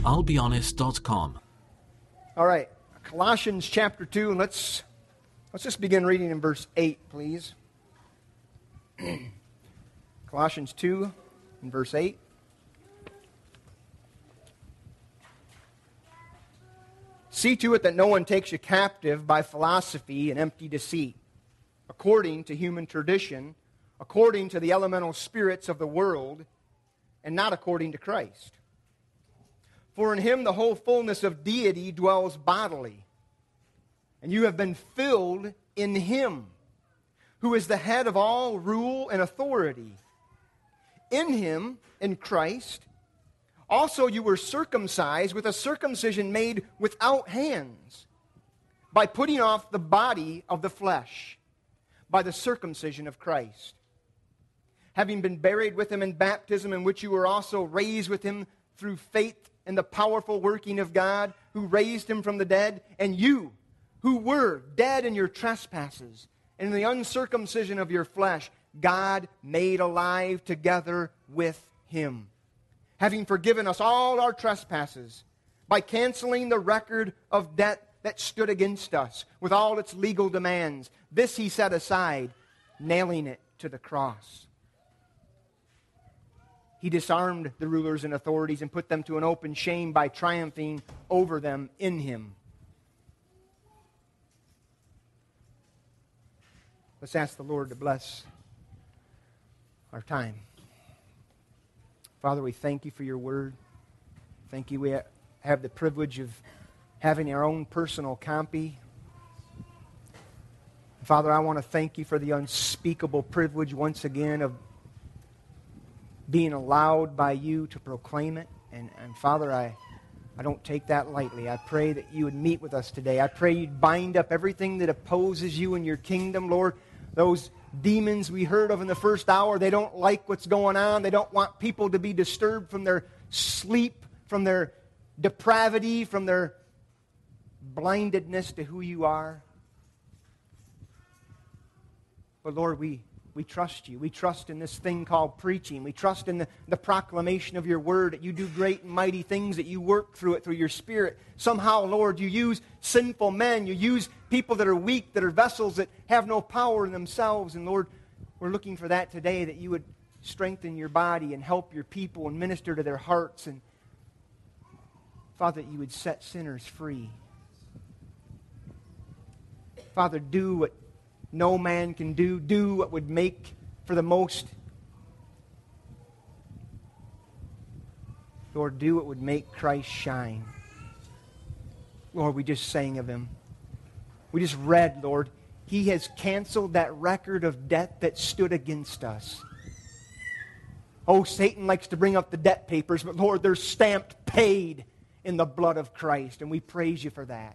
I'llBeHonest.com. All right, Colossians chapter 2, and let's just begin reading in verse 8, please. Colossians 2 and verse 8. See to it that no one takes you captive by philosophy and empty deceit, according to human tradition, according to the elemental spirits of the world, and not according to Christ. For in him the whole fullness of deity dwells bodily, and you have been filled in him, who is the head of all rule and authority. In him, in Christ, also you were circumcised with a circumcision made without hands, by putting off the body of the flesh, by the circumcision of Christ, having been buried with him in baptism, in which you were also raised with him through faith in the powerful working of God, who raised him from the dead, and you, who were dead in your trespasses and in the uncircumcision of your flesh, God made alive together with him, having forgiven us all our trespasses, by canceling the record of debt that stood against us, with all its legal demands. This he set aside, nailing it to the cross. He disarmed the rulers and authorities and put them to an open shame by triumphing over them in him. Let's ask the Lord to bless our time. Father, we thank you for your word. Thank you we have the privilege of having our own personal copy. Father, I want to thank you for the unspeakable privilege once again of being allowed by you to proclaim it. And Father, I don't take that lightly. I pray that you would meet with us today. I pray you'd bind up everything that opposes you in your kingdom, Lord. Those demons we heard of in the first hour, they don't like what's going on. They don't want people to be disturbed from their sleep, from their depravity, from their blindedness to who you are. But Lord, we trust you. We trust in this thing called preaching. We trust in the proclamation of your word, that you do great and mighty things, that you work through it, through your Spirit. Somehow, Lord, you use sinful men. You use people that are weak, that are vessels that have no power in themselves. And Lord, we're looking for that today, that you would strengthen your body and help your people and minister to their hearts. And Father, that you would set sinners free. Father, do what no man can do. Do what would make for the most. Lord, do what would make Christ shine. Lord, we just sang of him. We just read, Lord, he has canceled that record of debt that stood against us. Oh, Satan likes to bring up the debt papers, but Lord, they're stamped paid in the blood of Christ, and we praise you for that.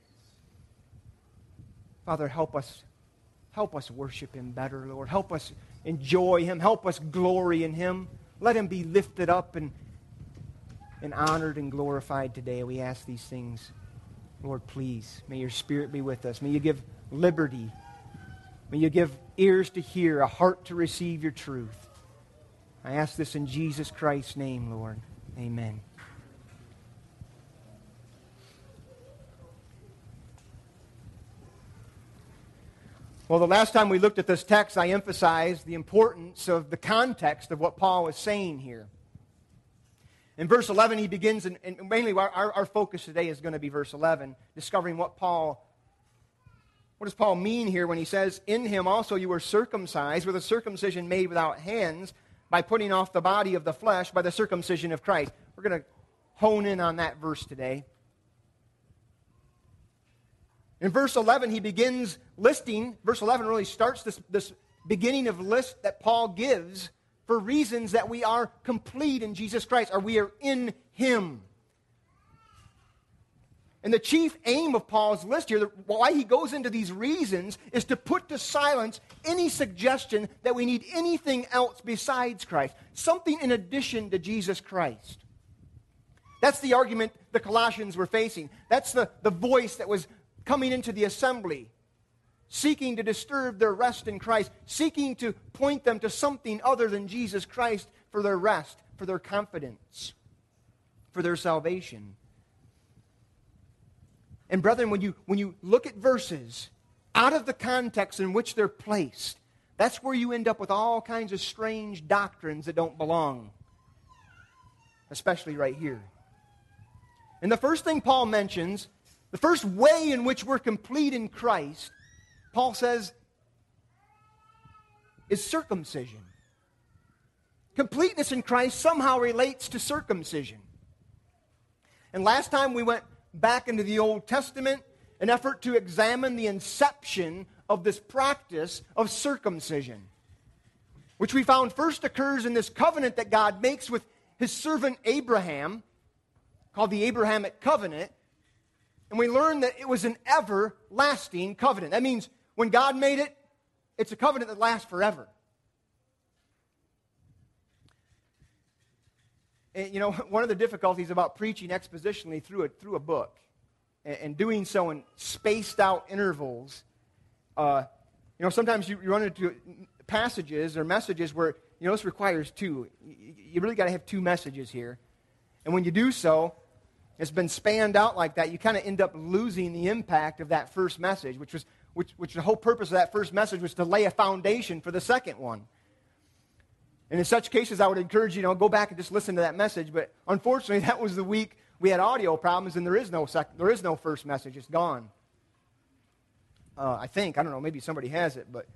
Father, help us worship him better, Lord. Help us enjoy him. Help us glory in him. Let him be lifted up and honored and glorified today. We ask these things. Lord, please, may your Spirit be with us. May you give liberty. May you give ears to hear, a heart to receive your truth. I ask this in Jesus Christ's name, Lord. Amen. Well, the last time we looked at this text, I emphasized the importance of the context of what Paul is saying here. In verse 11, he begins, and mainly our focus today is going to be verse 11, discovering what does Paul mean here when he says, in him also you were circumcised with a circumcision made without hands, by putting off the body of the flesh by the circumcision of Christ. We're going to hone in on that verse today. In verse 11, he begins listing. Verse 11 really starts this beginning of list that Paul gives for reasons that we are complete in Jesus Christ, or we are in him. And the chief aim of Paul's list here, why he goes into these reasons, is to put to silence any suggestion that we need anything else besides Christ, something in addition to Jesus Christ. That's the argument the Colossians were facing. That's the voice that was coming into the assembly, seeking to disturb their rest in Christ, seeking to point them to something other than Jesus Christ for their rest, for their confidence. for their salvation. And brethren, when you look at verses out of the context in which they're placed, that's where you end up with all kinds of strange doctrines that don't belong. Especially right here. And the first thing Paul mentions, the first way in which we're complete in Christ, Paul says, is circumcision. Completeness in Christ somehow relates to circumcision. And last time we went back into the Old Testament, an effort to examine the inception of this practice of circumcision, which we found first occurs in this covenant that God makes with his servant Abraham, called the Abrahamic covenant. And we learned that it was an everlasting covenant. That means when God made it, it's a covenant that lasts forever. And, you know, one of the difficulties about preaching expositionally through a book and doing so in spaced out intervals, sometimes you run into passages or messages where, this requires two. You really got to have two messages here. And when you do so, it's been spanned out like that, you kind of end up losing the impact of that first message, which the whole purpose of that first message was to lay a foundation for the second one. And in such cases, I would encourage you, go back and just listen to that message. But unfortunately, that was the week we had audio problems, and there is no first message. It's gone. I think. I don't know. Maybe somebody has it. But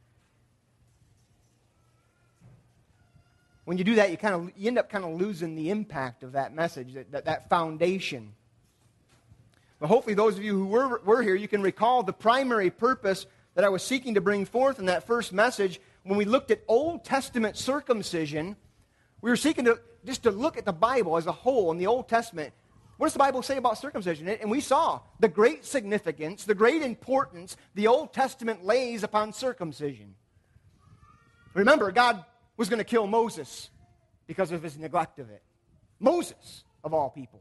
when you do that, you end up kind of losing the impact of that message, that foundation. But hopefully those of you who were here, you can recall the primary purpose that I was seeking to bring forth in that first message. When we looked at Old Testament circumcision, we were seeking to look at the Bible as a whole in the Old Testament. What does the Bible say about circumcision? And we saw the great significance, the great importance the Old Testament lays upon circumcision. Remember, God was going to kill Moses because of his neglect of it. Moses, of all people.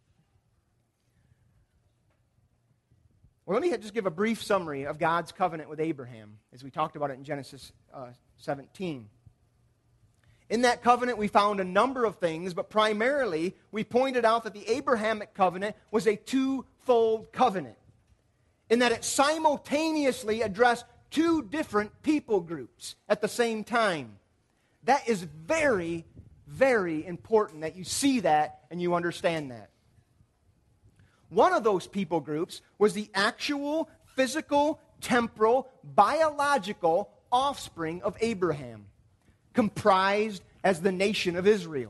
Well, let me just give a brief summary of God's covenant with Abraham, as we talked about it in Genesis 17. In that covenant, we found a number of things, but primarily, we pointed out that the Abrahamic covenant was a twofold covenant, in that it simultaneously addressed two different people groups at the same time. That is very, very important that you see that and you understand that. One of those people groups was the actual, physical, temporal, biological offspring of Abraham, comprised as the nation of Israel.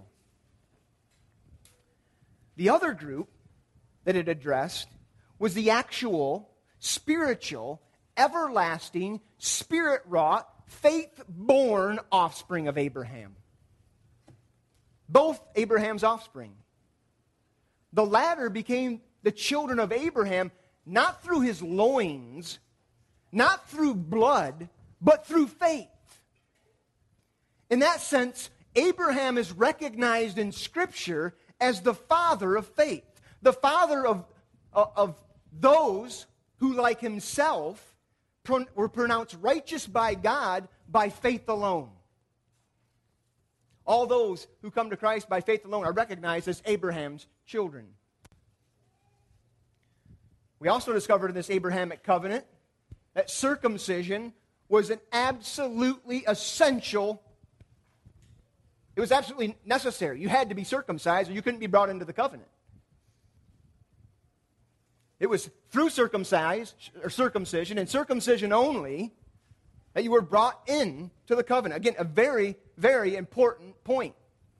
The other group that it addressed was the actual, spiritual, everlasting, spirit-wrought, faith-born offspring of Abraham. Both Abraham's offspring. The latter became the children of Abraham not through his loins, not through blood, but through faith. In that sense, Abraham is recognized in Scripture as the father of faith, the father of those who, like himself, were pronounced righteous by God by faith alone. All those who come to Christ by faith alone are recognized as Abraham's children. We also discovered in this Abrahamic covenant that circumcision was an absolutely essential. It was absolutely necessary. You had to be circumcised or you couldn't be brought into the covenant. It was through circumcision and circumcision only that you were brought in to the covenant. Again, a very, very important point.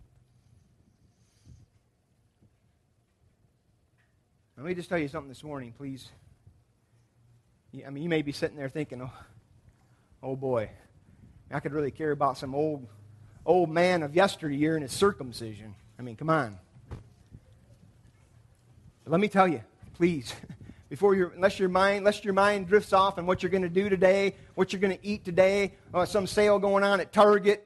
Let me just tell you something this morning, please. I mean, you may be sitting there thinking, oh boy, I could really care about some old man of yesteryear and his circumcision. I mean, come on. But let me tell you, please, lest your mind drifts off on what you're going to do today, what you're going to eat today, some sale going on at Target.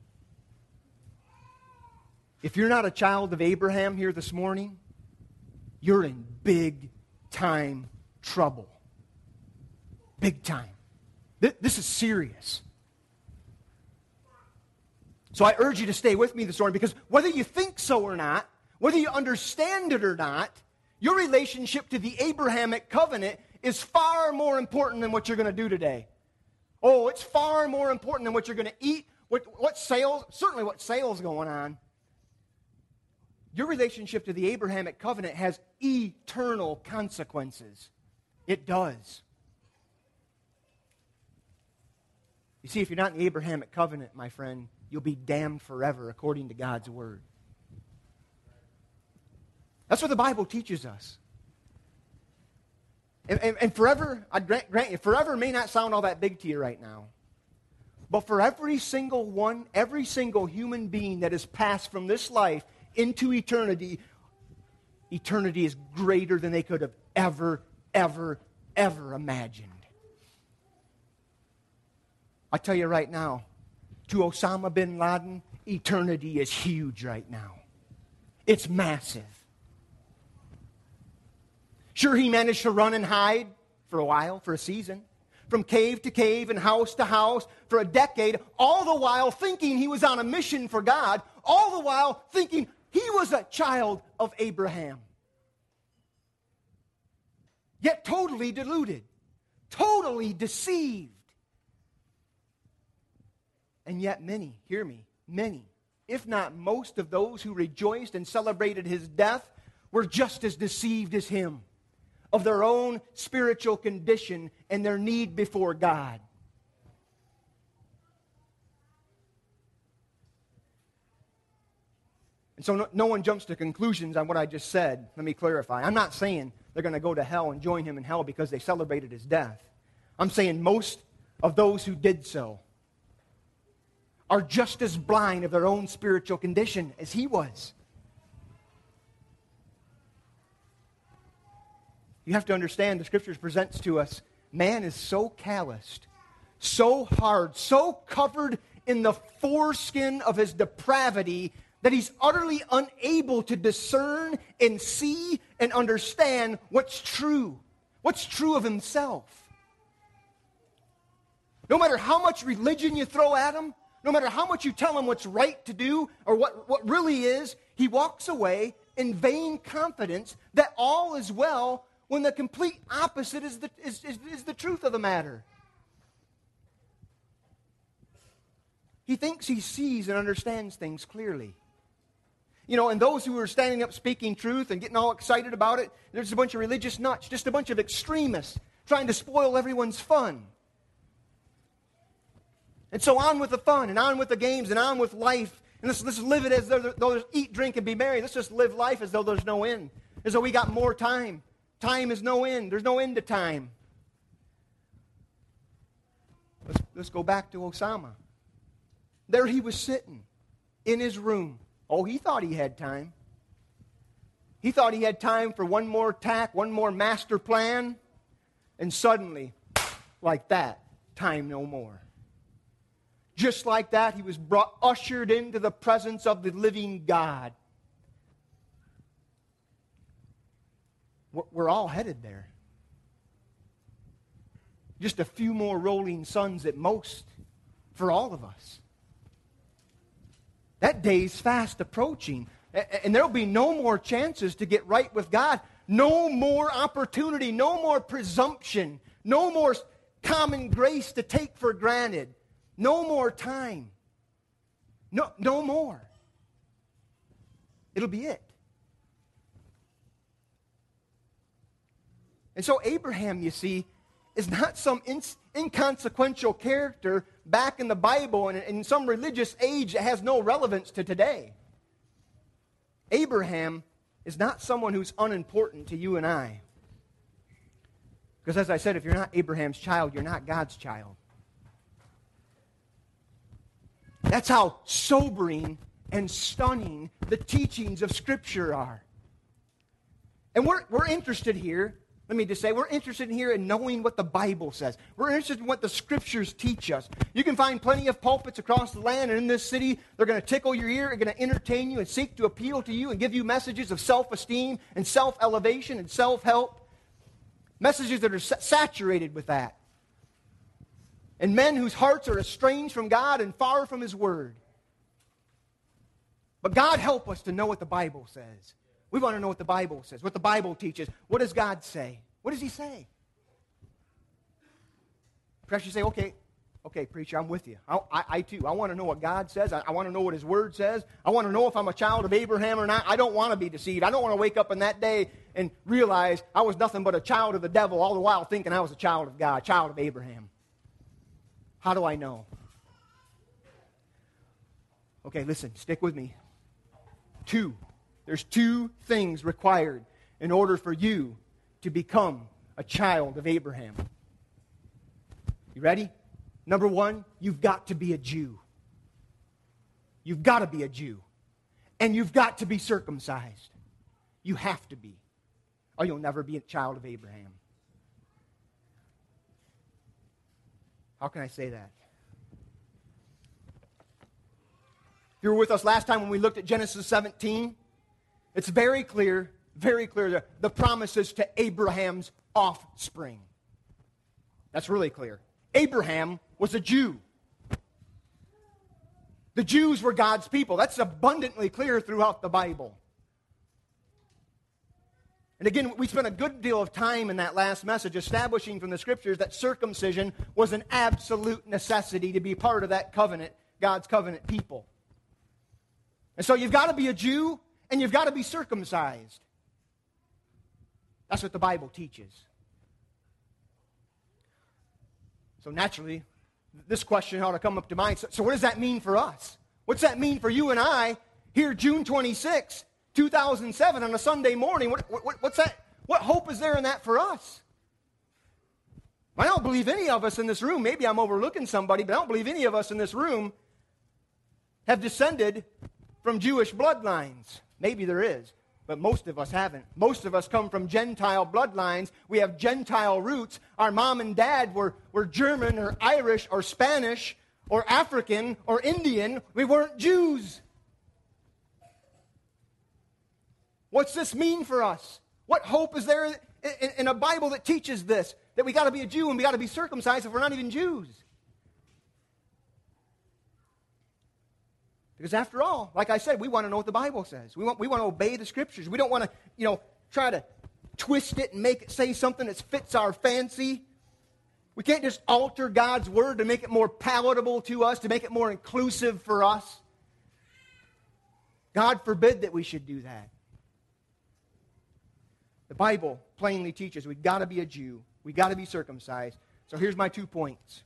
If you're not a child of Abraham here this morning, you're in big time trouble. Big time. This is serious. So I urge you to stay with me this morning, because whether you think so or not, Whether you understand it or not, your relationship to the Abrahamic covenant is far more important than what you're going to do today. Oh, it's far more important than what you're going to eat, what sales going on. Your relationship to the Abrahamic covenant has eternal consequences. It does. You see, if you're not in the Abrahamic covenant, my friend, you'll be damned forever according to God's word. That's what the Bible teaches us. And forever, I grant you, forever may not sound all that big to you right now. But for every single one, every single human being that has passed from this life into eternity, eternity is greater than they could have ever imagined. I tell you right now, to Osama bin Laden, eternity is huge right now. It's massive. Sure, he managed to run and hide for a while, for a season, from cave to cave and house to house for a decade, all the while thinking he was on a mission for God, all the while thinking he was a child of Abraham. Yet totally deluded, totally deceived. And yet many, hear me, many, if not most of those who rejoiced and celebrated his death were just as deceived as him of their own spiritual condition and their need before God. And so no one jumps to conclusions on what I just said. Let me clarify. I'm not saying they're going to go to hell and join him in hell because they celebrated his death. I'm saying most of those who did so are just as blind of their own spiritual condition as he was. You have to understand, the Scriptures presents to us, man is so calloused, so hard, so covered in the foreskin of his depravity that he's utterly unable to discern and see and understand what's true of himself. No matter how much religion you throw at him, no matter how much you tell him what's right to do or what really is, he walks away in vain confidence that all is well when the complete opposite is the truth of the matter. He thinks he sees and understands things clearly. You know, and those who are standing up speaking truth and getting all excited about it, there's a bunch of religious nuts, just a bunch of extremists trying to spoil everyone's fun. And so on with the fun, and on with the games, and on with life. And let's live it as though there's eat, drink, and be merry. Let's just live life as though there's no end. As though we got more time. Time is no end. There's no end to time. Let's go back to Osama. There he was sitting in his room. Oh, he thought he had time. He thought he had time for one more attack, one more master plan. And suddenly, like that, time no more. Just like that, he was ushered into the presence of the living God. We're all headed there. Just a few more rolling suns at most for all of us. That day's fast approaching. And there'll be no more chances to get right with God. No more opportunity. No more presumption. No more common grace to take for granted. No more time. No more. It'll be it. And so Abraham, you see, is not some inconsequential character back in the Bible and in some religious age that has no relevance to today. Abraham is not someone who's unimportant to you and I. Because as I said, if you're not Abraham's child, you're not God's child. That's how sobering and stunning the teachings of Scripture are. And we're interested here. Let me just say, we're interested here in knowing what the Bible says. We're interested in what the Scriptures teach us. You can find plenty of pulpits across the land and in this city. They're going to tickle your ear, they're going to entertain you and seek to appeal to you and give you messages of self-esteem and self-elevation and self-help. Messages that are saturated with that. And men whose hearts are estranged from God and far from His Word. But God help us to know what the Bible says. We want to know what the Bible says, what the Bible teaches. What does God say? What does He say? Perhaps you say, okay, preacher, I'm with you. I too. I want to know what God says. I want to know what His Word says. I want to know if I'm a child of Abraham or not. I don't want to be deceived. I don't want to wake up in that day and realize I was nothing but a child of the devil, all the while thinking I was a child of God, child of Abraham. How do I know? Okay, listen, stick with me. There's two things required in order for you to become a child of Abraham. You ready? Number one, you've got to be a Jew. You've got to be a Jew. And you've got to be circumcised. You have to be. Or you'll never be a child of Abraham. How can I say that? If you were with us last time when we looked at Genesis 17, it's very clear, the promises to Abraham's offspring. That's really clear. Abraham was a Jew. The Jews were God's people. That's abundantly clear throughout the Bible. And again, we spent a good deal of time in that last message establishing from the Scriptures that circumcision was an absolute necessity to be part of that covenant, God's covenant people. And so you've got to be a Jew and you've got to be circumcised. That's what the Bible teaches. So naturally, this question ought to come up to mind. So what does that mean for us? What's that mean for you and I here June 26, 2007 on a Sunday morning? What's that? What hope is there in that for us? I don't believe any of us in this room, maybe I'm overlooking somebody, but I don't believe any of us in this room have descended from Jewish bloodlines. Maybe there is, but most of us haven't. Most of us come from Gentile bloodlines. We have Gentile roots. Our mom and dad were German or Irish or Spanish or African or Indian. We weren't Jews. What's this mean for us? What hope is there in a Bible that teaches this? That we got to be a Jew and we got to be circumcised if we're not even Jews. Because after all, like I said, we want to know what the Bible says. We want to obey the Scriptures. We don't want to, try to twist it and make it say something that fits our fancy. We can't just alter God's Word to make it more palatable to us, to make it more inclusive for us. God forbid that we should do that. The Bible plainly teaches we've got to be a Jew. We've got to be circumcised. So here's my 2 points.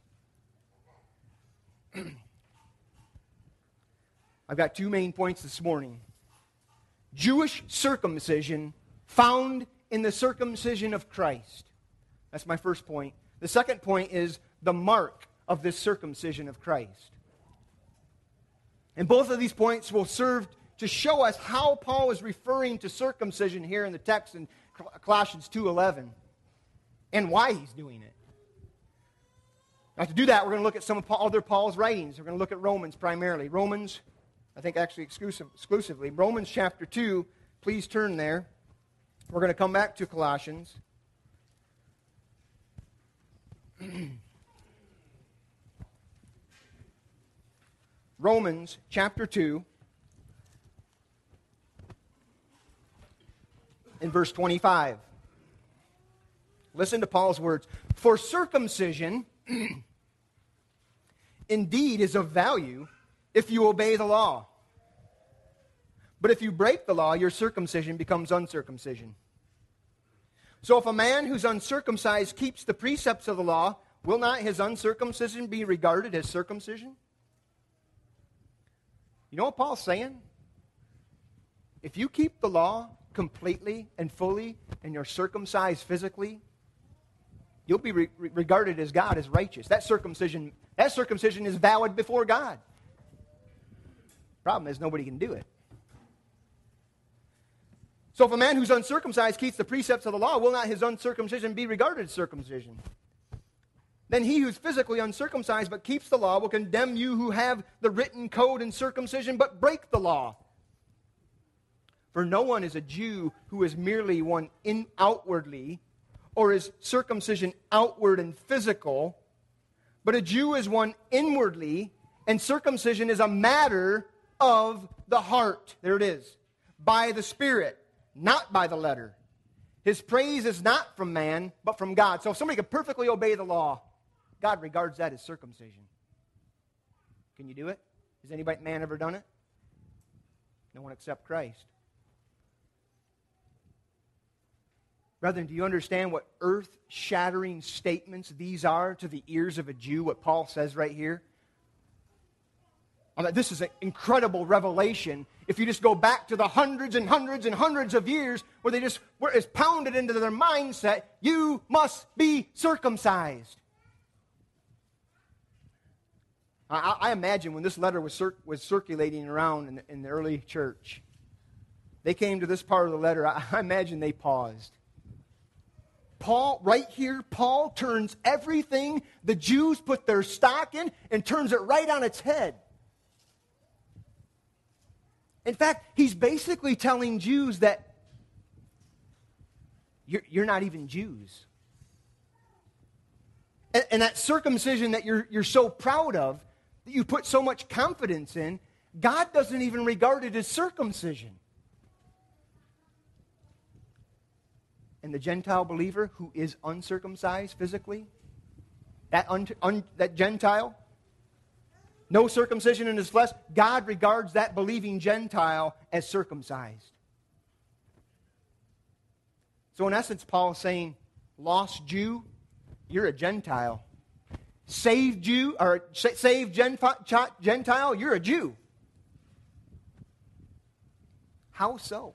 I've got 2 main points this morning. Jewish circumcision found in the circumcision of Christ. That's my first point. The second point is the mark of this circumcision of Christ. And both of these points will serve to show us how Paul is referring to circumcision here in the text in Colossians 2:11 and why he's doing it. Now to do that, we're going to look at some of other Paul's writings. We're going to look at Romans primarily. Romans, I think actually exclusively. Romans chapter 2, please turn there. We're going to come back to Colossians. Romans chapter 2, in verse 25. Listen to Paul's words. For circumcision indeed is of value if you obey the law. But if you break the law, your circumcision becomes uncircumcision. So if a man who's uncircumcised keeps the precepts of the law, will not his uncircumcision be regarded as circumcision? You know what Paul's saying? If you keep the law completely and fully and you're circumcised physically, you'll be regarded as God as righteous. That circumcision is valid before God. Problem is nobody can do it. So if a man who's uncircumcised keeps the precepts of the law, will not his uncircumcision be regarded as circumcision? Then he who's physically uncircumcised but keeps the law will condemn you who have the written code in circumcision but break the law. For no one is a Jew who is merely one outwardly, or is circumcision outward and physical, but a Jew is one inwardly, and circumcision is a matter of the heart. There it is. By the Spirit, not by the letter. His praise is not from man, but from God. So if somebody could perfectly obey the law, God regards that as circumcision. Can you do it? Has anybody, man, ever done it? No one except Christ. Brethren, do you understand what earth-shattering statements these are to the ears of a Jew, what Paul says right here? This is an incredible revelation. If you just go back to the hundreds and hundreds and hundreds of years where it's pounded into their mindset, you must be circumcised. I imagine when this letter was circulating around in the early church, they came to this part of the letter, I imagine they paused. Paul, right here, Paul turns everything the Jews put their stock in and turns it right on its head. In fact, he's basically telling Jews that you're not even Jews. And that circumcision that you're so proud of, that you put so much confidence in, God doesn't even regard it as circumcision. And the Gentile believer who is uncircumcised physically, that Gentile, no circumcision in his flesh, God regards that believing Gentile as circumcised. So in essence, Paul is saying, lost Jew, you're a Gentile. Saved Jew, or saved Gentile, you're a Jew. How so?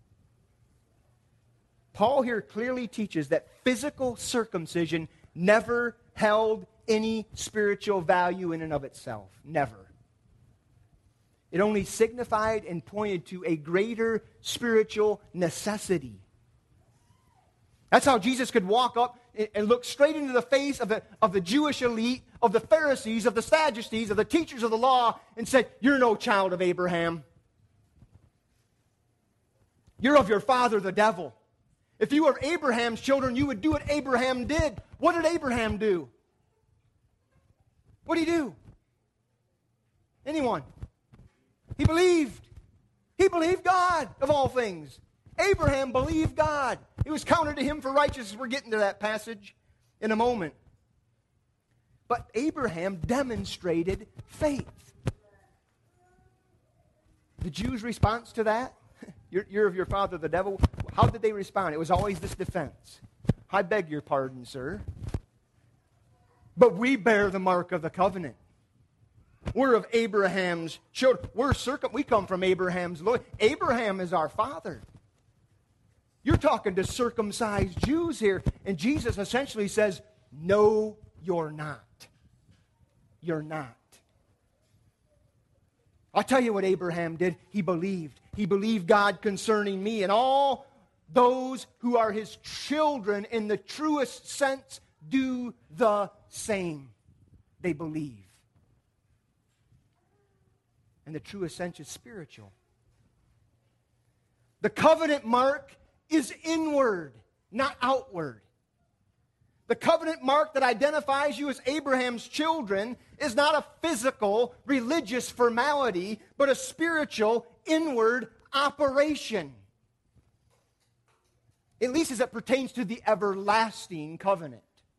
Paul here clearly teaches that physical circumcision never held any spiritual value in and of itself. Never. It only signified and pointed to a greater spiritual necessity. That's how Jesus could walk up and look straight into the face of the Jewish elite, of the Pharisees, of the Sadducees, of the teachers of the law, and said, "You're no child of Abraham. You're of your father, the devil. If you were Abraham's children, you would do what Abraham did." What did Abraham do? What did he do? Anyone? He believed. He believed God, of all things. Abraham believed God. It was counted to him for righteousness. We're getting to that passage in a moment. But Abraham demonstrated faith. The Jews' response to that, you're of your father the devil, how did they respond? It was always this defense. "I beg your pardon, sir, but we bear the mark of the covenant. We're of Abraham's children. We come from Abraham's Lord. Abraham is our father." You're talking to circumcised Jews here. And Jesus essentially says, "No, you're not. You're not." I'll tell you what Abraham did. He believed. He believed God concerning me. And all those who are his children in the truest sense do the same. They believe. And the truest sense is spiritual. The covenant mark is inward, not outward. The covenant mark that identifies you as Abraham's children is not a physical, religious formality, but a spiritual, inward operation. At least as it pertains to the everlasting covenant.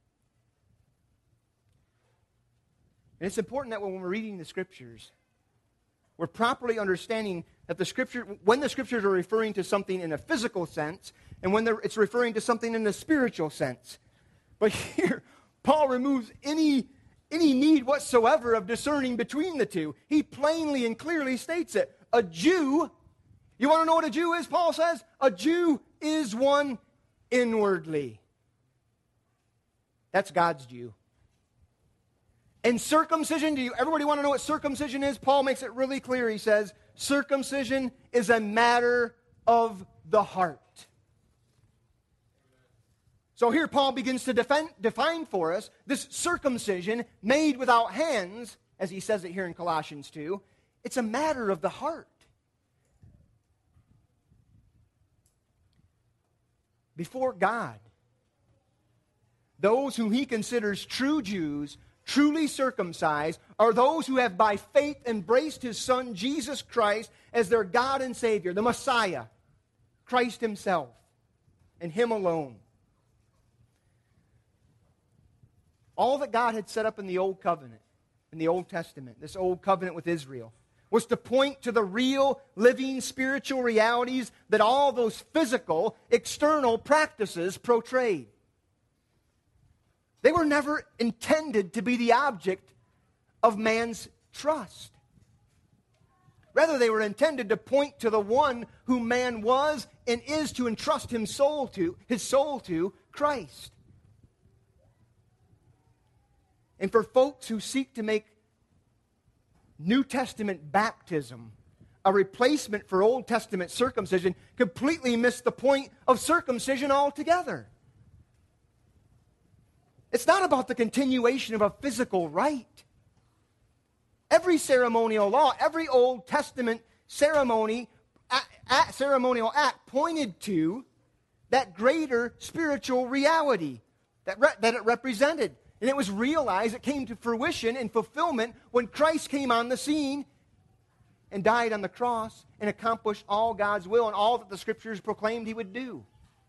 And it's important that when we're reading the Scriptures, we're properly understanding that when the Scriptures are referring to something in a physical sense, and when it's referring to something in a spiritual sense. But here, Paul removes any need whatsoever of discerning between the two. He plainly and clearly states it. A Jew, you want to know what a Jew is, Paul says? A Jew is one inwardly. That's God's Jew. And circumcision, everybody want to know what circumcision is? Paul makes it really clear. He says, circumcision is a matter of the heart. So here Paul begins to define for us this circumcision made without hands, as he says it here in Colossians 2. It's a matter of the heart. Before God, those whom he considers true Jews truly circumcised are those who have by faith embraced His Son, Jesus Christ, as their God and Savior, the Messiah, Christ Himself, and Him alone. All that God had set up in the Old Covenant, in the Old Testament, this Old Covenant with Israel, was to point to the real, living, spiritual realities that all those physical, external practices portrayed. They were never intended to be the object of man's trust. Rather, they were intended to point to the one who man was and is to entrust his soul to, Christ. And for folks who seek to make New Testament baptism a replacement for Old Testament circumcision, completely miss the point of circumcision altogether. It's not about the continuation of a physical rite. Every ceremonial law, every Old Testament ceremonial act pointed to that greater spiritual reality that it represented. And it was realized, it came to fruition and fulfillment when Christ came on the scene and died on the cross and accomplished all God's will and all that the Scriptures proclaimed He would do.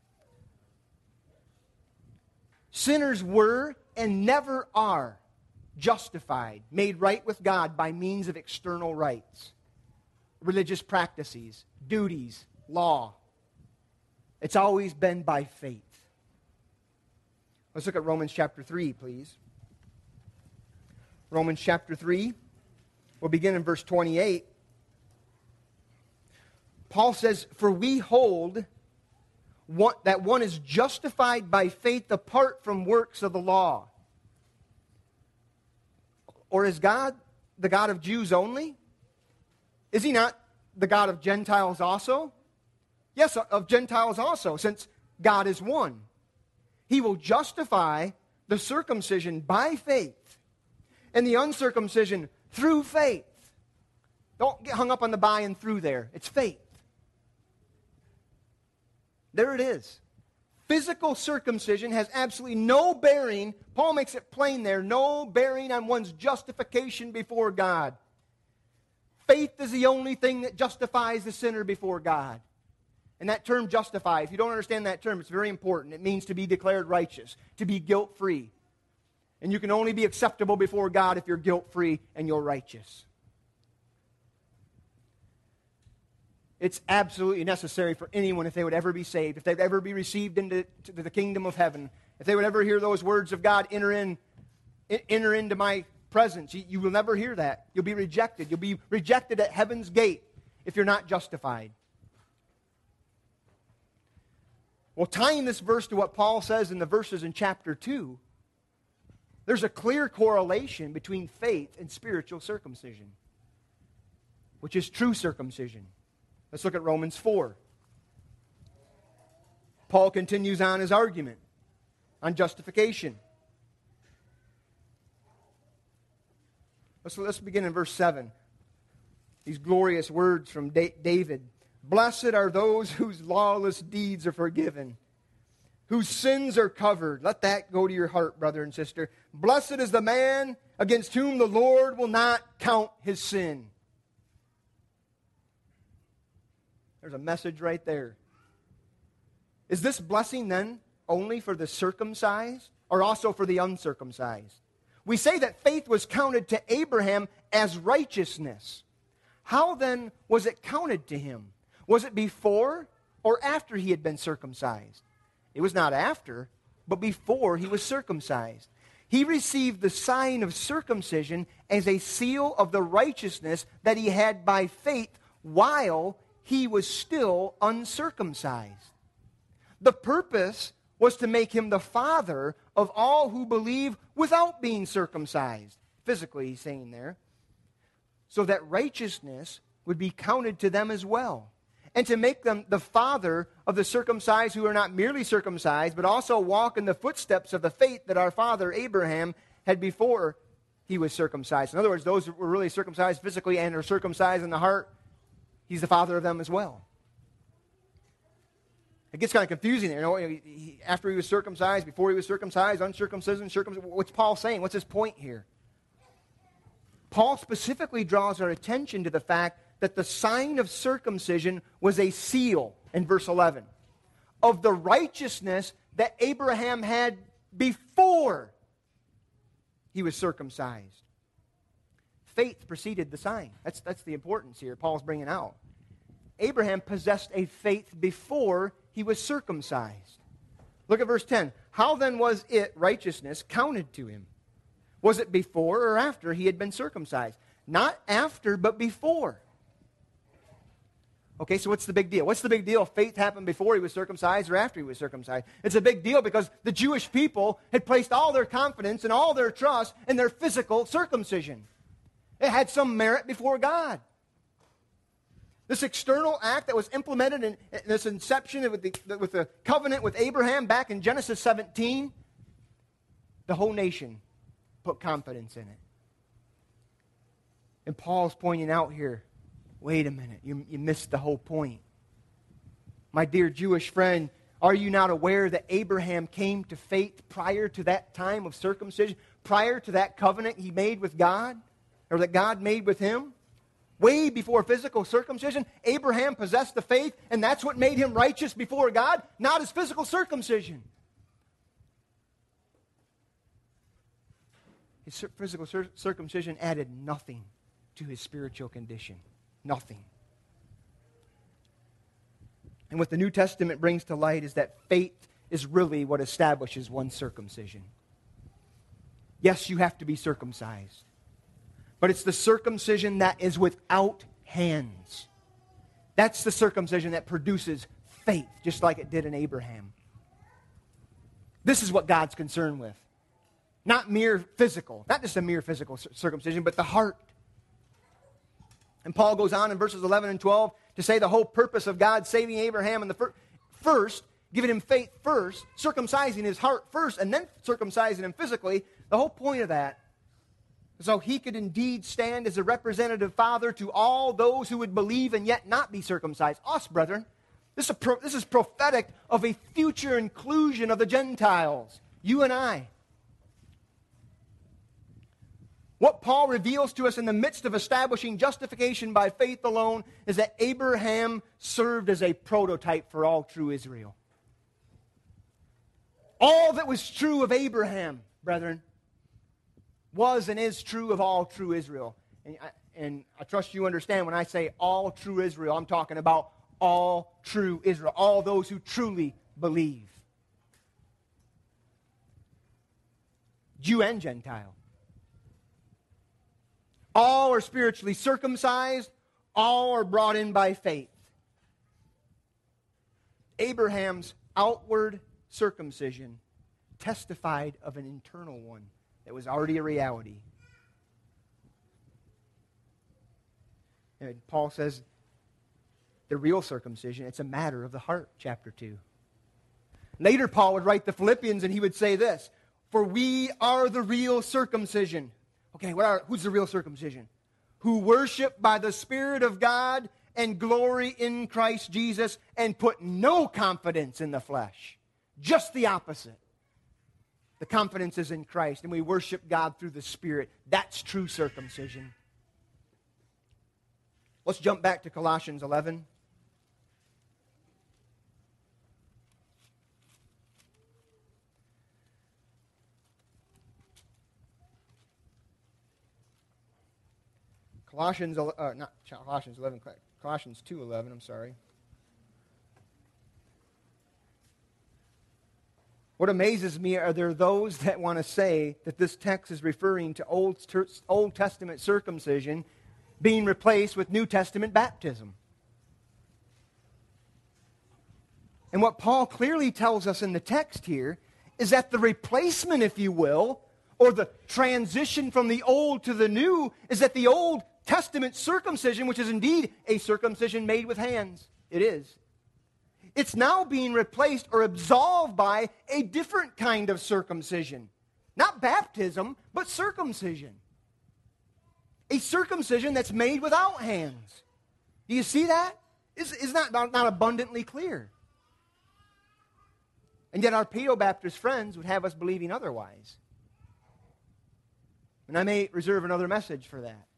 Sinners were and never are justified, made right with God by means of external rites, religious practices, duties, law. It's always been by faith. Let's look at Romans chapter 3, please. Romans chapter 3. We'll begin in verse 28. Paul says, "For we hold that one is justified by faith apart from works of the law. Or is God the God of Jews only? Is He not the God of Gentiles also? Yes, of Gentiles also, since God is one. He will justify the circumcision by faith and the uncircumcision through faith." Don't get hung up on the by and through there. It's faith. There it is. Physical circumcision has absolutely no bearing, Paul makes it plain there, no bearing on one's justification before God. Faith is the only thing that justifies the sinner before God. And that term justify, if you don't understand that term, it's very important. It means to be declared righteous, to be guilt-free. And you can only be acceptable before God if you're guilt-free and you're righteous. It's absolutely necessary for anyone, if they would ever be saved, if they'd ever be received into the kingdom of heaven, if they would ever hear those words of God, enter into my presence. You will never hear that. You'll be rejected. You'll be rejected at heaven's gate if you're not justified. Well, tying this verse to what Paul says in the verses in chapter 2, there's a clear correlation between faith and spiritual circumcision, which is true circumcision. Let's look at Romans 4. Paul continues on his argument on justification. Let's begin in verse 7. These glorious words from David. "Blessed are those whose lawless deeds are forgiven, whose sins are covered." Let that go to your heart, brother and sister. "Blessed is the man against whom the Lord will not count his sin." There's a message right there. Is this blessing then only for the circumcised or also for the uncircumcised? We say that faith was counted to Abraham as righteousness. How then was it counted to him? Was it before or after he had been circumcised? It was not after, but before he was circumcised. He received the sign of circumcision as a seal of the righteousness that he had by faith while he was still uncircumcised. The purpose was to make him the father of all who believe without being circumcised. Physically, he's saying there. So that righteousness would be counted to them as well. And to make them the father of the circumcised who are not merely circumcised, but also walk in the footsteps of the faith that our father Abraham had before he was circumcised. In other words, those who were really circumcised physically and are circumcised in the heart, he's the father of them as well. It gets kind of confusing there. After he was circumcised, before he was circumcised, uncircumcision, circumcision. What's Paul saying? What's his point here? Paul specifically draws our attention to the fact that the sign of circumcision was a seal, in verse 11, of the righteousness that Abraham had before he was circumcised. Faith preceded the sign. That's the importance here Paul's bringing out. Abraham possessed a faith before he was circumcised. Look at verse 10. How then was it, righteousness, counted to him? Was it before or after he had been circumcised? Not after, but before. Okay, so what's the big deal? What's the big deal if faith happened before he was circumcised or after he was circumcised? It's a big deal because the Jewish people had placed all their confidence and all their trust in their physical circumcision. It had some merit before God. This external act that was implemented in this inception with the covenant with Abraham back in Genesis 17, the whole nation put confidence in it. And Paul's pointing out here, wait a minute, you missed the whole point. My dear Jewish friend, are you not aware that Abraham came to faith prior to that time of circumcision, prior to that covenant he made with God, or that God made with him? Way before physical circumcision, Abraham possessed the faith, and that's what made him righteous before God, not his physical circumcision. His physical circumcision added nothing to his spiritual condition. Nothing. And what the New Testament brings to light is that faith is really what establishes one's circumcision. Yes, you have to be circumcised. But it's the circumcision that is without hands. That's the circumcision that produces faith, just like it did in Abraham. This is what God's concerned with. Not mere physical, not just a mere physical circumcision, but the heart. And Paul goes on in verses 11 and 12 to say the whole purpose of God saving Abraham in the first, giving him faith first, circumcising his heart first, and then circumcising him physically. The whole point of that, so he could indeed stand as a representative father to all those who would believe and yet not be circumcised. Us, brethren. This is prophetic of a future inclusion of the Gentiles. You and I. What Paul reveals to us in the midst of establishing justification by faith alone is that Abraham served as a prototype for all true Israel. All that was true of Abraham, brethren, was and is true of all true Israel. And I trust you understand when I say all true Israel, I'm talking about all true Israel, all those who truly believe. Jew and Gentile. All are spiritually circumcised, all are brought in by faith. Abraham's outward circumcision testified of an internal one that was already a reality. And Paul says the real circumcision, it's a matter of the heart, chapter 2. Later, Paul would write the Philippians and he would say this, for we are the real circumcision. Okay, who's the real circumcision? Who worship by the Spirit of God and glory in Christ Jesus and put no confidence in the flesh. Just the opposite. The confidence is in Christ, and we worship God through the Spirit. That's true circumcision. Let's jump back to Colossians 11. Colossians 2:11, I'm sorry. What amazes me are there those that want to say that this text is referring to Old Testament circumcision being replaced with New Testament baptism. And what Paul clearly tells us in the text here is that the replacement, if you will, or the transition from the old to the new, is that the Old Testament circumcision, which is indeed a circumcision made with hands, it is. It's now being replaced or absolved by a different kind of circumcision. Not baptism, but circumcision. A circumcision that's made without hands. Do you see that? It's not abundantly clear. And yet our Paedo-Baptist friends would have us believing otherwise. And I may reserve another message for that.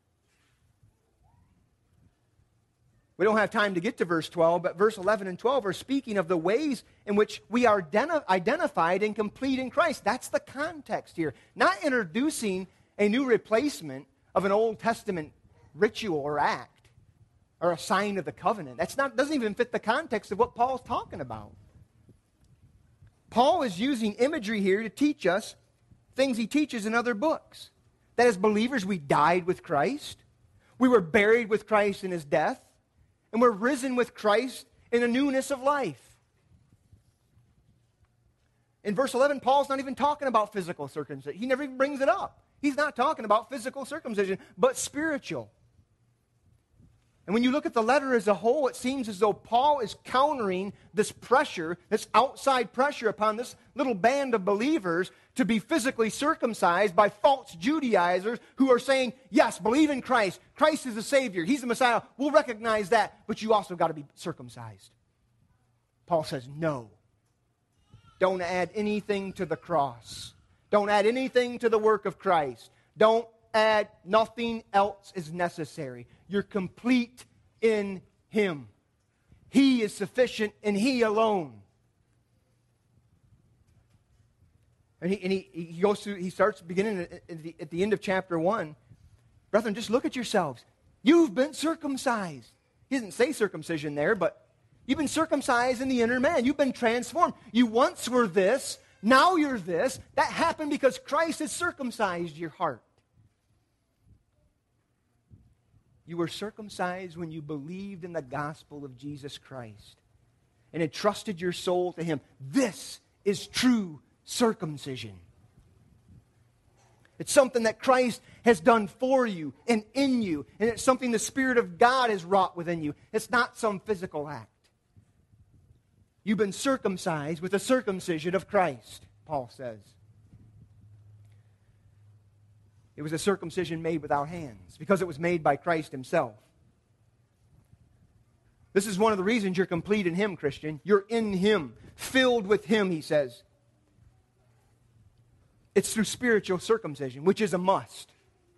We don't have time to get to verse 12, but verse 11 and 12 are speaking of the ways in which we are identified and complete in Christ. That's the context here. Not introducing a new replacement of an Old Testament ritual or act or a sign of the covenant. Doesn't even fit the context of what Paul's talking about. Paul is using imagery here to teach us things he teaches in other books. That as believers, we died with Christ. We were buried with Christ in his death. And we're risen with Christ in a newness of life. In verse 11, Paul's not even talking about physical circumcision. He never even brings it up. He's not talking about physical circumcision, but spiritual. And when you look at the letter as a whole, it seems as though Paul is countering this pressure, this outside pressure upon this little band of believers to be physically circumcised by false Judaizers who are saying, yes, believe in Christ. Christ is the Savior. He's the Messiah. We'll recognize that, but you also got to be circumcised. Paul says, no. Don't add anything to the cross. Don't add anything to the work of Christ. Don't add, nothing else is necessary. You're complete in him. He is sufficient and he alone. And he goes through, he starts beginning at the end of chapter 1. Brethren, just look at yourselves. You've been circumcised. He doesn't say circumcision there, but you've been circumcised in the inner man. You've been transformed. You once were this, now you're this. That happened because Christ has circumcised your heart. You were circumcised when you believed in the gospel of Jesus Christ and entrusted your soul to him. This is true circumcision. It's something that Christ has done for you and in you, and it's something the Spirit of God has wrought within you. It's not some physical act. You've been circumcised with the circumcision of Christ, Paul says. It was a circumcision made without hands because it was made by Christ himself. This is one of the reasons you're complete in him, Christian. You're in him, filled with him, he says. It's through spiritual circumcision, which is a must.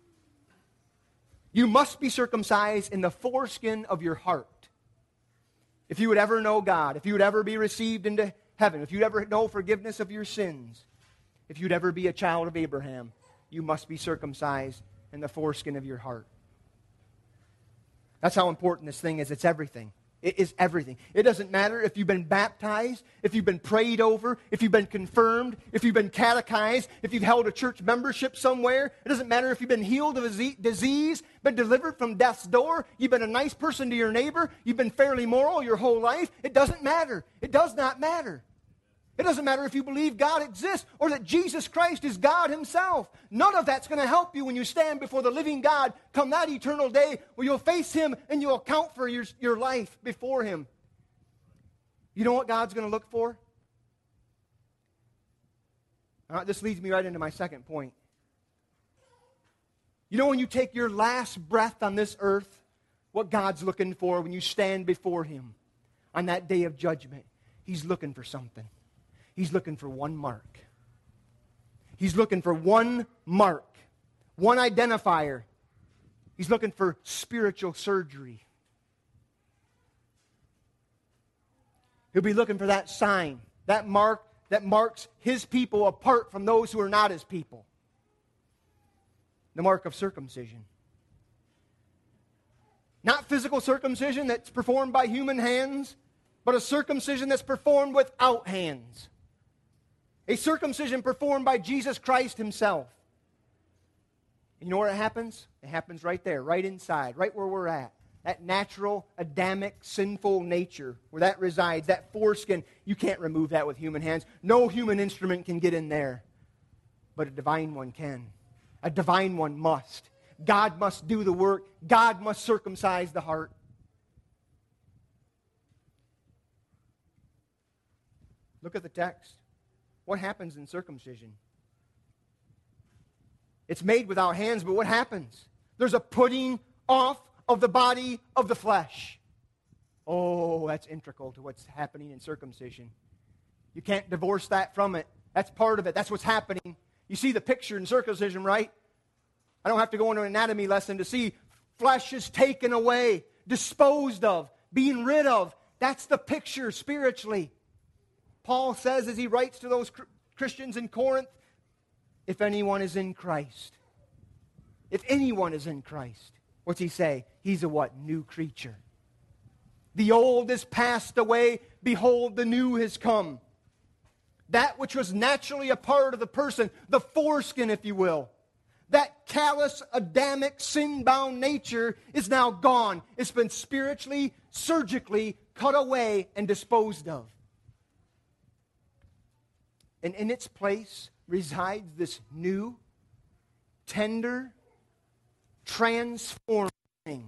You must be circumcised in the foreskin of your heart. If you would ever know God, if you would ever be received into heaven, if you'd ever know forgiveness of your sins, if you'd ever be a child of Abraham, you must be circumcised in the foreskin of your heart. That's how important this thing is. It's everything. It is everything. It doesn't matter if you've been baptized, if you've been prayed over, if you've been confirmed, if you've been catechized, if you've held a church membership somewhere. It doesn't matter if you've been healed of a disease, been delivered from death's door, you've been a nice person to your neighbor, you've been fairly moral your whole life. It doesn't matter. It does not matter. It doesn't matter if you believe God exists or that Jesus Christ is God himself. None of that's going to help you when you stand before the living God come that eternal day where you'll face him and you'll account for your life before him. You know what God's going to look for? This leads me right into my second point. You know when you take your last breath on this earth, what God's looking for when you stand before him on that day of judgment? He's looking for something. He's looking for one mark. He's looking for one mark, one identifier. He's looking for spiritual surgery. He'll be looking for that sign, that mark that marks his people apart from those who are not his people. The mark of circumcision. Not physical circumcision that's performed by human hands, but a circumcision that's performed without hands. A circumcision performed by Jesus Christ himself. You know where it happens? It happens right there, right inside, right where we're at. That natural, Adamic, sinful nature, where that resides, that foreskin, you can't remove that with human hands. No human instrument can get in there. But a divine one can. A divine one must. God must do the work. God must circumcise the heart. Look at the text. What happens in circumcision? It's made without hands, but what happens? There's a putting off of the body of the flesh. Oh, that's integral to what's happening in circumcision. You can't divorce that from it. That's part of it. That's what's happening. You see the picture in circumcision, right? I don't have to go into an anatomy lesson to see flesh is taken away, disposed of, being rid of. That's the picture spiritually. Paul says as he writes to those Christians in Corinth, if anyone is in Christ. If anyone is in Christ. What's he say? He's a what? New creature. The old is passed away. Behold, the new has come. That which was naturally a part of the person, the foreskin, if you will, that callous, Adamic, sin-bound nature is now gone. It's been spiritually, surgically cut away and disposed of. And in its place resides this new, tender, transforming thing.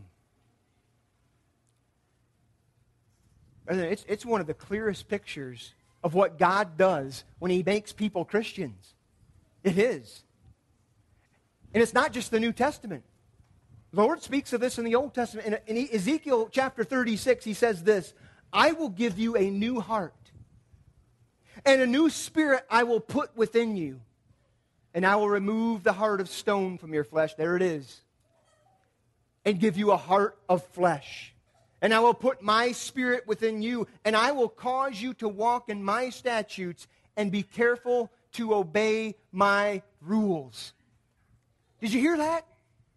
It's one of the clearest pictures of what God does when He makes people Christians. It is. And it's not just the New Testament. The Lord speaks of this in the Old Testament. In Ezekiel chapter 36, He says this, I will give you a new heart, and a new spirit I will put within you, and I will remove the heart of stone from your flesh. There it is. And give you a heart of flesh. And I will put my spirit within you, and I will cause you to walk in my statutes and be careful to obey my rules. Did you hear that?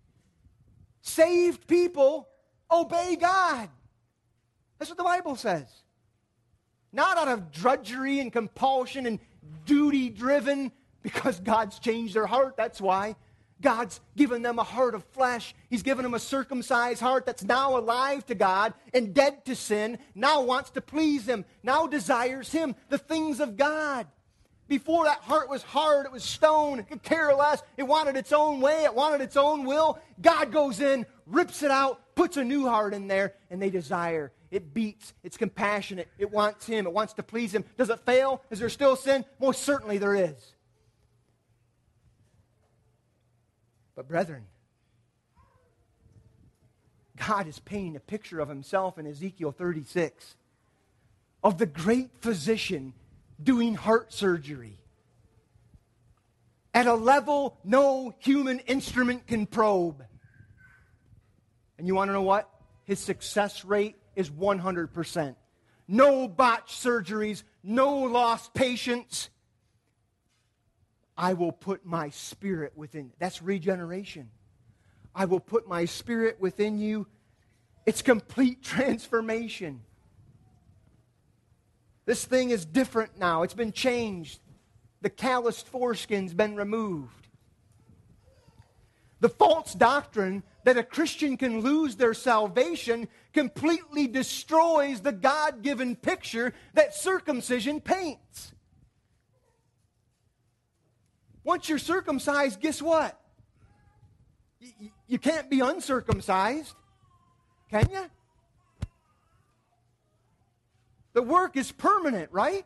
Saved people obey God. That's what the Bible says. Not out of drudgery and compulsion and duty-driven, because God's changed their heart, that's why. God's given them a heart of flesh. He's given them a circumcised heart that's now alive to God and dead to sin, now wants to please Him, now desires Him, the things of God. Before, that heart was hard, it was stone, it could care less, it wanted its own way, it wanted its own will. God goes in, rips it out, puts a new heart in there, and they desire. It beats, it's compassionate, it wants Him, it wants to please Him. Does it fail? Is there still sin? Most certainly there is. But brethren, God is painting a picture of Himself in Ezekiel 36 of the great physician doing heart surgery at a level no human instrument can probe. And you want to know what? His success rate is 100%. No botched surgeries, no lost patients. I will put my spirit within. That's regeneration. I will put my spirit within you. It's complete transformation. This thing is different now. It's been changed. The calloused foreskin's been removed. The false doctrine that a Christian can lose their salvation completely destroys the God-given picture that circumcision paints. Once you're circumcised, guess what? You can't be uncircumcised, can you? The work is permanent, right?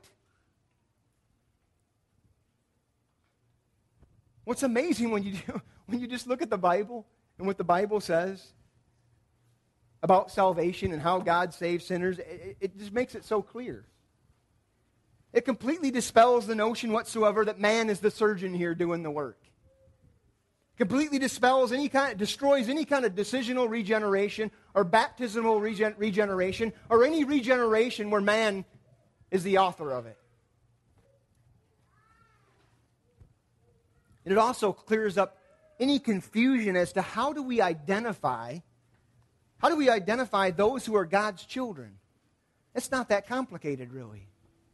What's amazing when you just look at the Bible and what the Bible says about salvation and how God saves sinners, it just makes it so clear. It completely dispels the notion whatsoever that man is the surgeon here doing the work. Completely dispels destroys any kind of decisional regeneration or baptismal regeneration or any regeneration where man is the author of it. And it also clears up any confusion as to how do we identify those who are God's children. It's not that complicated, really.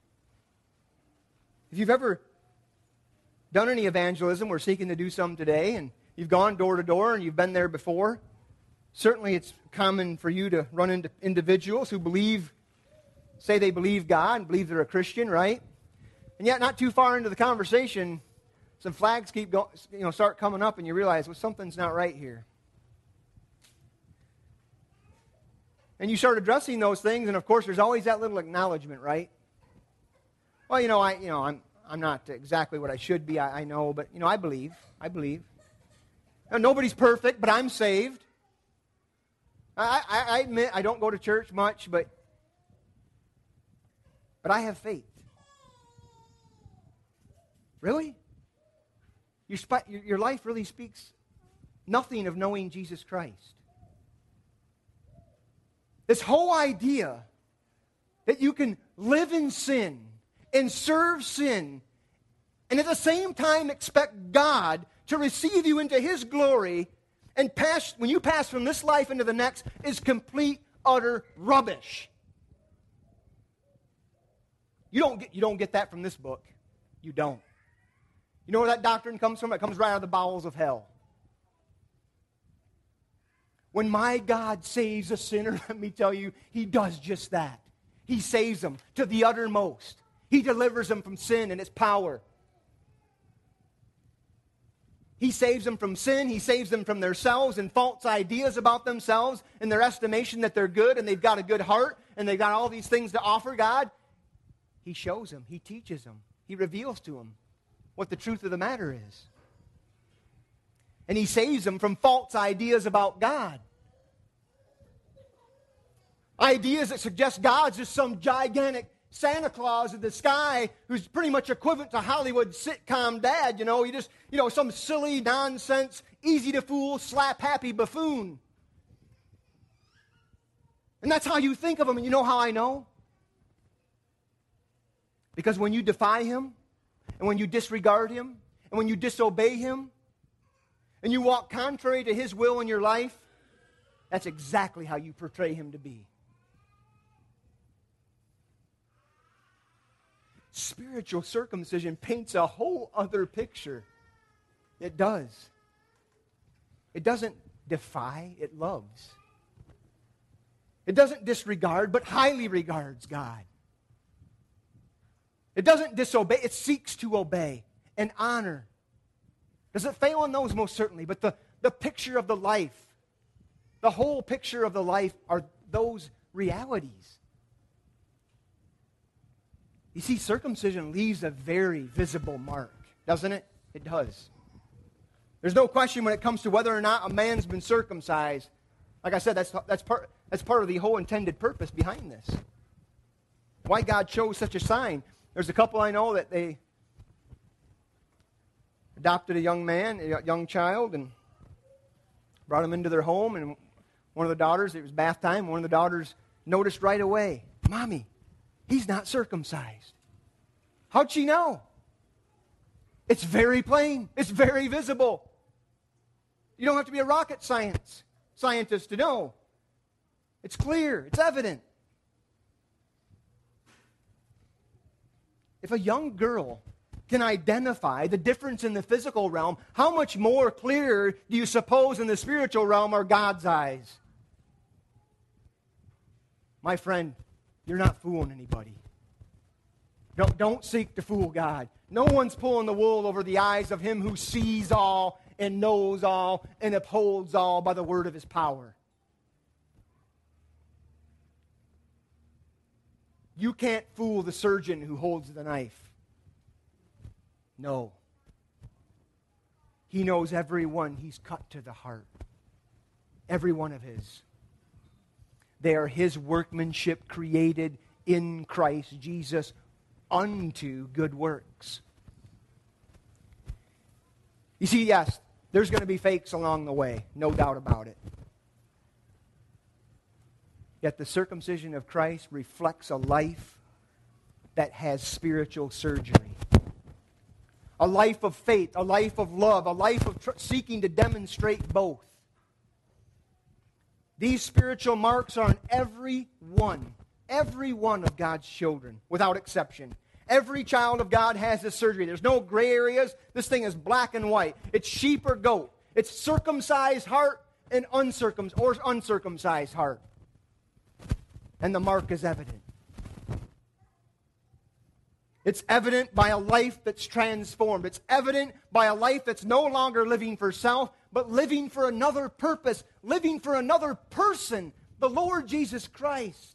If you've ever done any evangelism, we're seeking to do some today, and you've gone door to door and you've been there before, certainly it's common for you to run into individuals who say they believe God and believe they're a Christian, right? And yet not too far into the conversation, some flags start coming up and you realize, well, something's not right here. And you start addressing those things, and of course there's always that little acknowledgement, right? Well, I'm not exactly what I should be. I know, but I believe. Now, nobody's perfect, but I'm saved. I admit I don't go to church much, but I have faith. Really? Your life really speaks nothing of knowing Jesus Christ. This whole idea that you can live in sin and serve sin and at the same time expect God to receive you into His glory and when you pass from this life into the next is complete, utter rubbish. You don't get that from this book. You don't. You know where that doctrine comes from? It comes right out of the bowels of hell. When my God saves a sinner, let me tell you, He does just that. He saves them to the uttermost. He delivers them from sin and its power. He saves them from sin. He saves them from themselves and false ideas about themselves and their estimation that they're good and they've got a good heart and they've got all these things to offer God. He shows them. He teaches them. He reveals to them what the truth of the matter is. And He saves them from false ideas about God. Ideas that suggest God's just some gigantic Santa Claus in the sky who's pretty much equivalent to Hollywood sitcom dad, he just, some silly, nonsense, easy to fool, slap-happy buffoon. And that's how you think of Him, and you know how I know? Because when you defy Him, and when you disregard Him, and when you disobey Him, and you walk contrary to His will in your life, that's exactly how you portray Him to be. Spiritual circumcision paints a whole other picture. It does. It doesn't defy, it loves. It doesn't disregard, but highly regards God. It doesn't disobey, it seeks to obey and honor. Does it fail in those? Most certainly. But the picture of the life, the whole picture of the life are those realities. You see, circumcision leaves a very visible mark, doesn't it? It does. There's no question when it comes to whether or not a man's been circumcised. Like I said, that's part of the whole intended purpose behind this. Why God chose such a sign. There's a couple I know that they adopted a young man, a young child, and brought him into their home. And one of the daughters, it was bath time, one of the daughters noticed right away, Mommy, he's not circumcised. How'd she know? It's very plain. It's very visible. You don't have to be a rocket scientist to know. It's clear. It's evident. If a young girl can identify the difference in the physical realm, how much more clear do you suppose in the spiritual realm are God's eyes? My friend, you're not fooling anybody. Don't seek to fool God. No one's pulling the wool over the eyes of Him who sees all and knows all and upholds all by the word of His power. You can't fool the surgeon who holds the knife. No. He knows every one He's cut to the heart. Every one of His. They are His workmanship created in Christ Jesus unto good works. You see, yes, there's going to be fakes along the way, no doubt about it. Yet the circumcision of Christ reflects a life that has spiritual surgery. A life of faith, a life of love, a life of seeking to demonstrate both. These spiritual marks are on every one of God's children, without exception. Every child of God has this surgery. There's no gray areas. This thing is black and white. It's sheep or goat. It's circumcised heart and uncircumcised heart. And the mark is evident. It's evident by a life that's transformed. It's evident by a life that's no longer living for self, but living for another purpose, living for another person, the Lord Jesus Christ.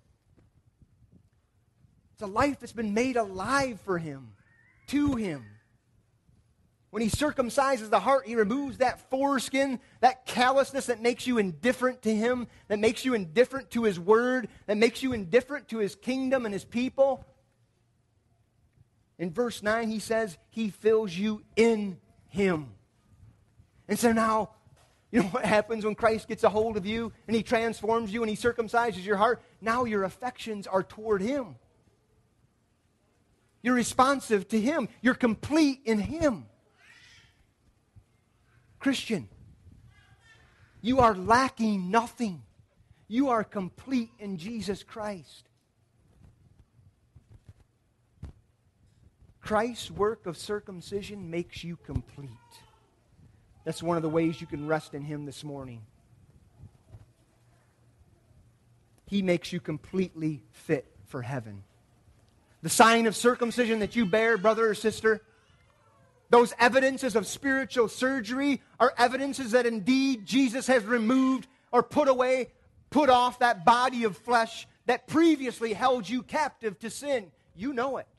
It's a life that's been made alive for Him, to Him. When He circumcises the heart, He removes that foreskin, that callousness that makes you indifferent to Him, that makes you indifferent to His Word, that makes you indifferent to His kingdom and His people. In verse 9, he says, He fills you in Him. And so now, you know what happens when Christ gets a hold of you and He transforms you and He circumcises your heart? Now your affections are toward Him. You're responsive to Him. You're complete in Him. Christian, you are lacking nothing. You are complete in Jesus Christ. Christ's work of circumcision makes you complete. That's one of the ways you can rest in Him this morning. He makes you completely fit for heaven. The sign of circumcision that you bear, brother or sister, those evidences of spiritual surgery are evidences that indeed Jesus has removed or put away, put off that body of flesh that previously held you captive to sin. You know it.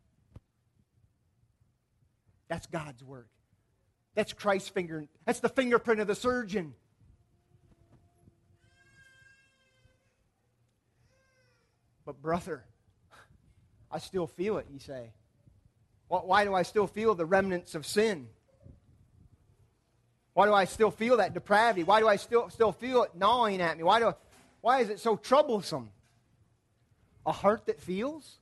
That's God's work. That's Christ's finger. That's the fingerprint of the surgeon. But brother, I still feel it, you say. Why do I still feel the remnants of sin? Why do I still feel that depravity? Why do I still feel it gnawing at me? Why is it so troublesome? A heart that feels?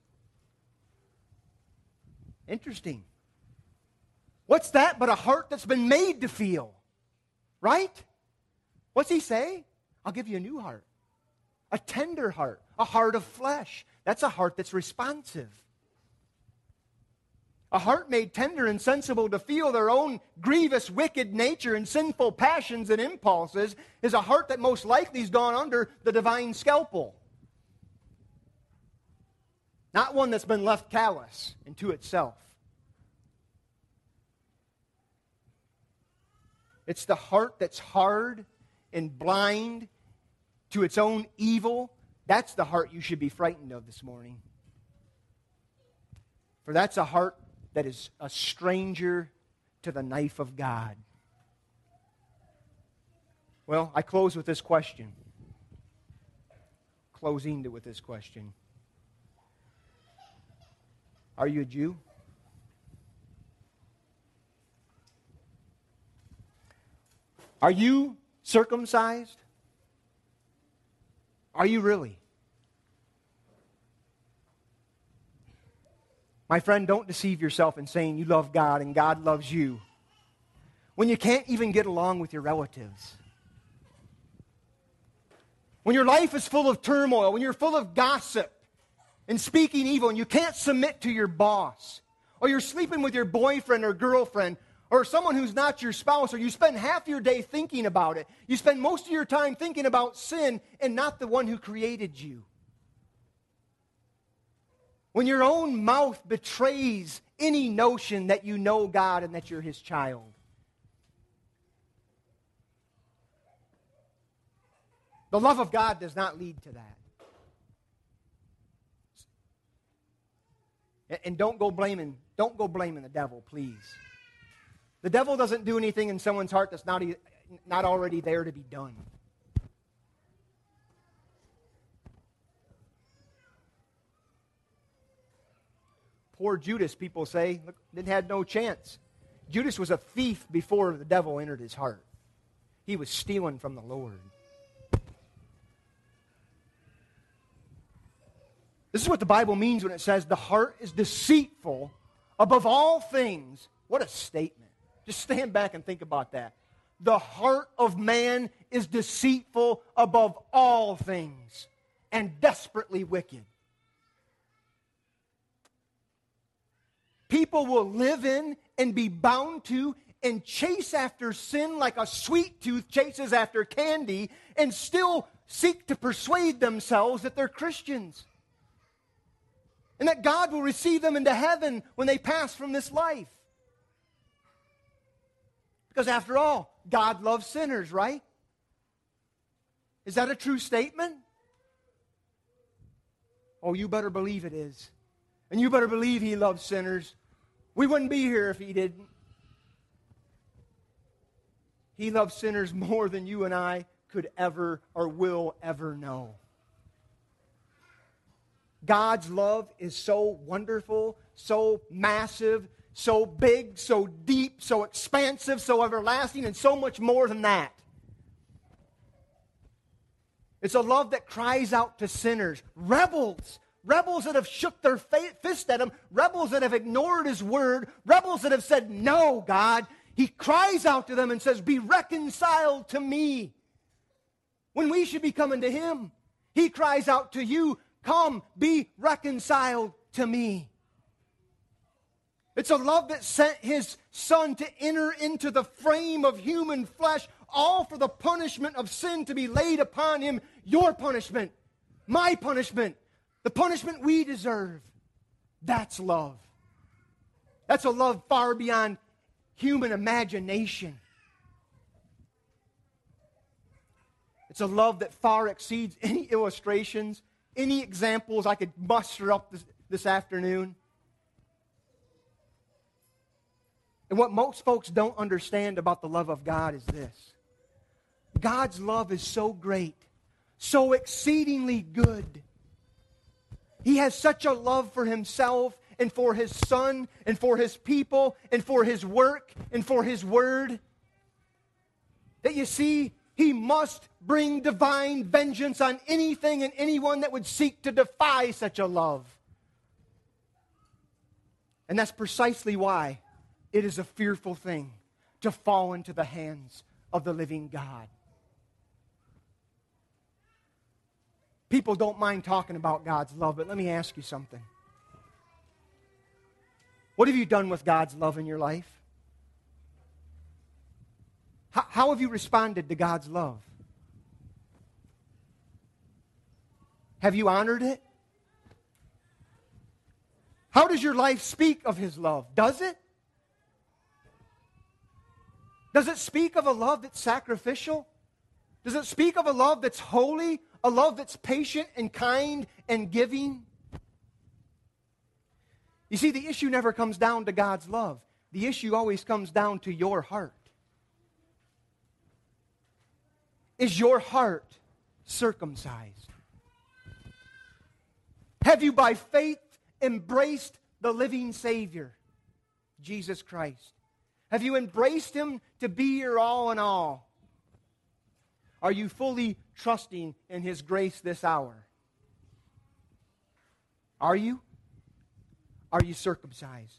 Interesting. What's that but a heart that's been made to feel? Right? What's he say? I'll give you a new heart. A tender heart. A heart of flesh. That's a heart that's responsive. A heart made tender and sensible to feel their own grievous, wicked nature and sinful passions and impulses is a heart that most likely has gone under the divine scalpel. Not one that's been left callous into itself. It's the heart that's hard and blind to its own evil. That's the heart you should be frightened of this morning. For that's a heart that is a stranger to the knife of God. Well, I close with this question. Closing with this question. Are you a Jew? Are you circumcised? Are you really? My friend, don't deceive yourself in saying you love God and God loves you when you can't even get along with your relatives. When your life is full of turmoil, when you're full of gossip and speaking evil and you can't submit to your boss, or you're sleeping with your boyfriend or girlfriend, or someone who's not your spouse, or you spend half your day thinking about it. You spend most of your time thinking about sin and not the one who created you. When your own mouth betrays any notion that you know God and that you're His child. The love of God does not lead to that. And don't go blaming the devil, please. The devil doesn't do anything in someone's heart that's not already there to be done. Poor Judas, people say, had no chance. Judas was a thief before the devil entered his heart. He was stealing from the Lord. This is what the Bible means when it says the heart is deceitful above all things. What a statement. Just stand back and think about that. The heart of man is deceitful above all things and desperately wicked. People will live in and be bound to and chase after sin like a sweet tooth chases after candy and still seek to persuade themselves that they're Christians. And that God will receive them into heaven when they pass from this life. Because after all, God loves sinners, right? Is that a true statement? Oh, you better believe it is. And you better believe He loves sinners. We wouldn't be here if He didn't. He loves sinners more than you and I could ever or will ever know. God's love is so wonderful so massive, so big, so deep, so expansive, so everlasting, and so much more than that. It's a love that cries out to sinners, rebels that have shook their fist at Him, rebels that have ignored His word, rebels that have said, no, God. He cries out to them and says, be reconciled to me. When we should be coming to Him, He cries out to you, come, be reconciled to me. It's a love that sent His Son to enter into the frame of human flesh, all for the punishment of sin to be laid upon Him. Your punishment, my punishment, the punishment we deserve. That's love. That's a love far beyond human imagination. It's a love that far exceeds any illustrations, any examples I could muster up this afternoon. And what most folks don't understand about the love of God is this. God's love is so great, so exceedingly good. He has such a love for Himself and for His Son and for His people and for His work and for His word that you see, He must bring divine vengeance on anything and anyone that would seek to defy such a love. And that's precisely why it is a fearful thing to fall into the hands of the living God. People don't mind talking about God's love, but let me ask you something. What have you done with God's love in your life? How have you responded to God's love? Have you honored it? How does your life speak of His love? Does it? Does it speak of a love that's sacrificial? Does it speak of a love that's holy? A love that's patient and kind and giving? You see, the issue never comes down to God's love. The issue always comes down to your heart. Is your heart circumcised? Have you by faith embraced the living Savior, Jesus Christ? Have you embraced Him to be your all in all? Are you fully trusting in His grace this hour? Are you? Are you circumcised?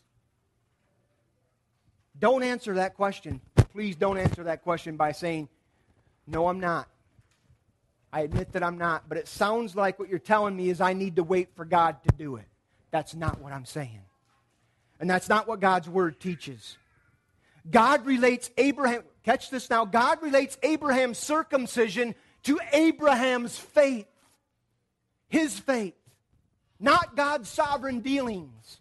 Don't answer that question. Please don't answer that question by saying, no, I'm not. I admit that I'm not, but it sounds like what you're telling me is I need to wait for God to do it. That's not what I'm saying. And that's not what God's Word teaches. God relates Abraham, catch this now, God relates Abraham's circumcision to Abraham's faith. His faith, not God's sovereign dealings.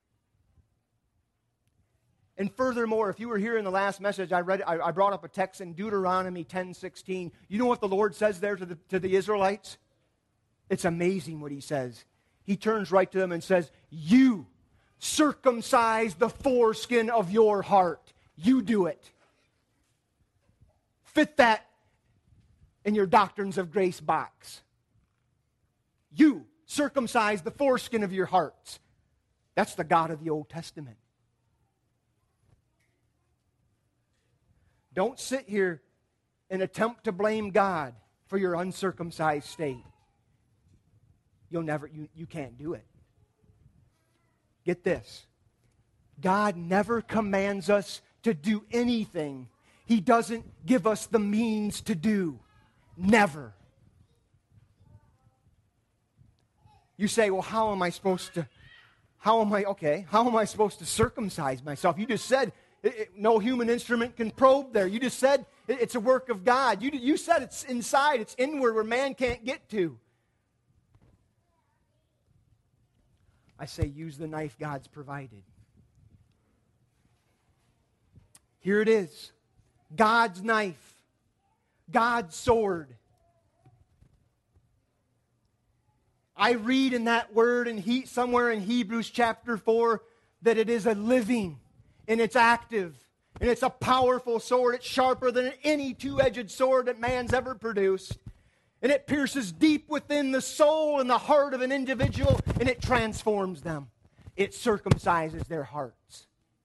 And furthermore, if you were here in the last message, I brought up a text in Deuteronomy 10:16. You know what the Lord says there to the Israelites? It's amazing what He says. He turns right to them and says, you circumcise the foreskin of your heart. You do it. Fit that in your doctrines of grace box. You circumcise the foreskin of your hearts. That's the God of the Old Testament. Don't sit here and attempt to blame God for your uncircumcised state. You can't do it. Get this. God never commands us to do anything He doesn't give us the means to do. Never. You say, well, how am I supposed to circumcise myself? You just said no human instrument can probe there. You just said it's a work of God. You said it's inside, it's inward where man can't get to. I say use the knife God's provided. Here it is. God's knife. God's sword. I read in that word somewhere in Hebrews chapter 4 that it is a living and it's active and it's a powerful sword. It's sharper than any two-edged sword that man's ever produced. And it pierces deep within the soul and the heart of an individual and it transforms them. It circumcises their hearts.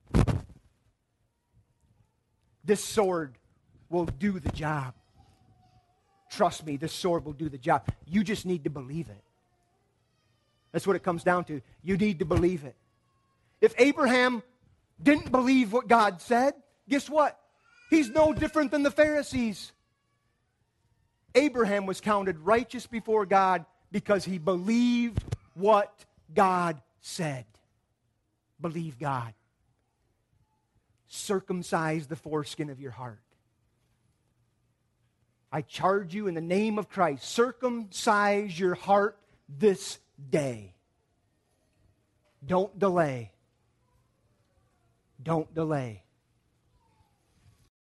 This sword will do the job. Trust me, this sword will do the job. You just need to believe it. That's what it comes down to. You need to believe it. If Abraham didn't believe what God said, guess what? He's no different than the Pharisees. Abraham was counted righteous before God because he believed what God said. Believe God. Circumcise the foreskin of your heart. I charge you in the name of Christ, circumcise your heart this day. Don't delay. Don't delay.